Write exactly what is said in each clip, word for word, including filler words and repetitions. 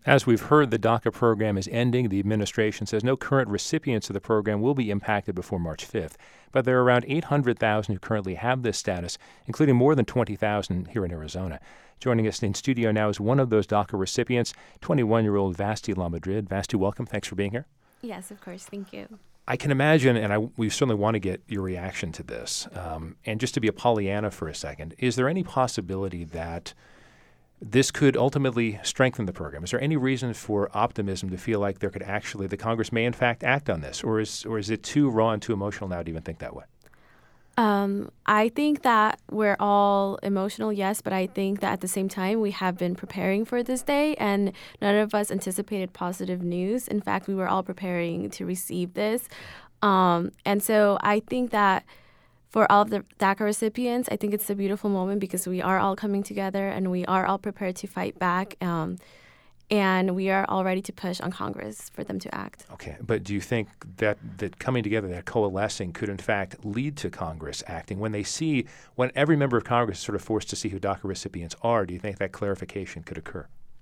As we've heard, the DACA program is ending. The administration says no current recipients of the program will be impacted before March fifth. But there are around eight hundred thousand who currently have this status, including more than twenty thousand here in Arizona. Joining us in studio now is one of those DACA recipients, twenty-one-year-old Vasti Lamadrid. Vasti, welcome. Thanks for being here. Yes, of course. Thank you. I can imagine, and I, we certainly want to get your reaction to this. Um, and just to be a Pollyanna for a second, is there any possibility that this could ultimately strengthen the program? Is there any reason for optimism to feel like there could actually, the Congress may in fact act on this? Or is or is it too raw and too emotional now to even think that way? Um, I think that we're all emotional, yes, but I think that at the same time, we have been preparing for this day, and none of us anticipated positive news. In fact, we were all preparing to receive this. Um, and so I think that for all of the DACA recipients, I think it's a beautiful moment because we are all coming together and we are all prepared to fight back. Um, and we are all ready to push on Congress for them to act. Okay, but do you think that, that coming together, that coalescing could in fact lead to Congress acting? When they see, when every member of Congress is sort of forced to see who DACA recipients are, do you think that clarification could occur?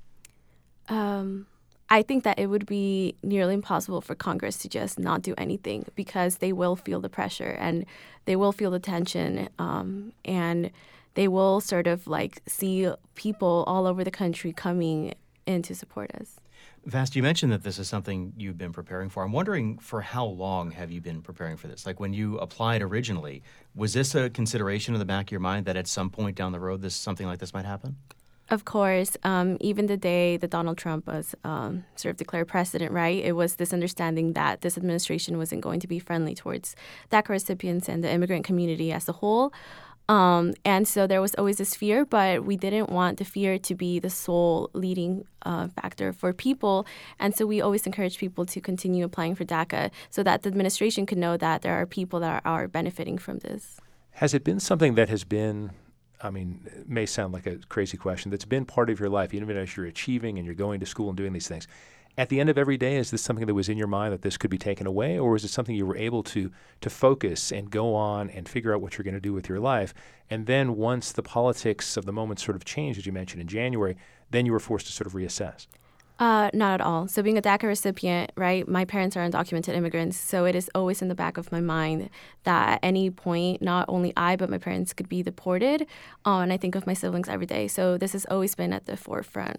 Um, I think that it would be nearly impossible for Congress to just not do anything because they will feel the pressure and they will feel the tension um, and they will sort of like see people all over the country coming in to support us. Vast, you mentioned that this is something you've been preparing for. I'm wondering, for how long have you been preparing for this? Like when you applied originally, was this a consideration in the back of your mind that at some point down the road this something like this might happen? Of course, um, even the day that Donald Trump was um, sort of declared president, right, it was this understanding that this administration wasn't going to be friendly towards DACA recipients and the immigrant community as a whole. Um, and so there was always this fear, but we didn't want the fear to be the sole leading uh, factor for people. And so we always encourage people to continue applying for DACA so that the administration could know that there are people that are, are benefiting from this. Has it been something that has been, I mean, it may sound like a crazy question, that's been part of your life, even as you're achieving and you're going to school and doing these things? At the end of every day, is this something that was in your mind that this could be taken away, or is it something you were able to to focus and go on and figure out what you're going to do with your life? And then once the politics of the moment sort of changed, as you mentioned in January, then you were forced to sort of reassess? Uh, not at all. So being a DACA recipient, right, my parents are undocumented immigrants, so it is always in the back of my mind that at any point, not only I, but my parents could be deported, uh, and I think of my siblings every day. So this has always been at the forefront.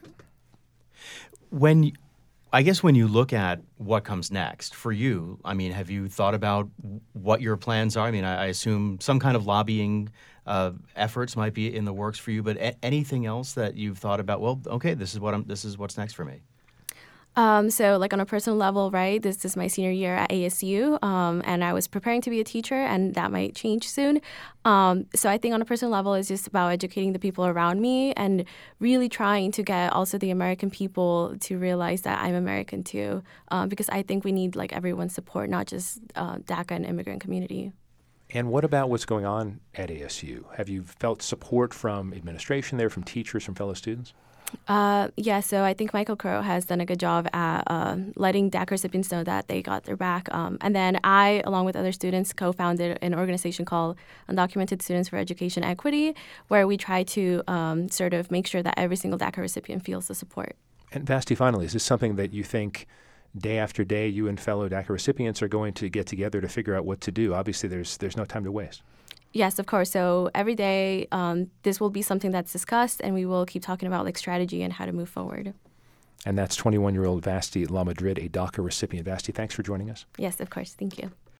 When I guess when you look at what comes next for you, I mean, have you thought about what your plans are? I mean, I, I assume some kind of lobbying uh, efforts might be in the works for you, but a- anything else that you've thought about? Well, okay, this is what I'm. This is what's next for me. Um, so like on a personal level, right, this is my senior year at A S U, um, and I was preparing to be a teacher, and that might change soon. Um, so I think on a personal level, it's just about educating the people around me and really trying to get also the American people to realize that I'm American too, um, because I think we need like everyone's support, not just uh, DACA and immigrant community. And what about what's going on at A S U? Have you felt support from administration there, from teachers, from fellow students? Uh, yeah, so I think Michael Crow has done a good job at uh, letting DACA recipients know that they got their back. Um, and then I, along with other students, co-founded an organization called Undocumented Students for Education Equity, where we try to um, sort of make sure that every single DACA recipient feels the support. And Vasti, finally, is this something that you think day after day you and fellow DACA recipients are going to get together to figure out what to do? Obviously, there's there's no time to waste. Yes, of course. So every day, um, this will be something that's discussed, and we will keep talking about like strategy and how to move forward. And that's twenty-one-year-old Vasti Lamadrid, a DACA recipient. Vasti, thanks for joining us. Yes, of course. Thank you.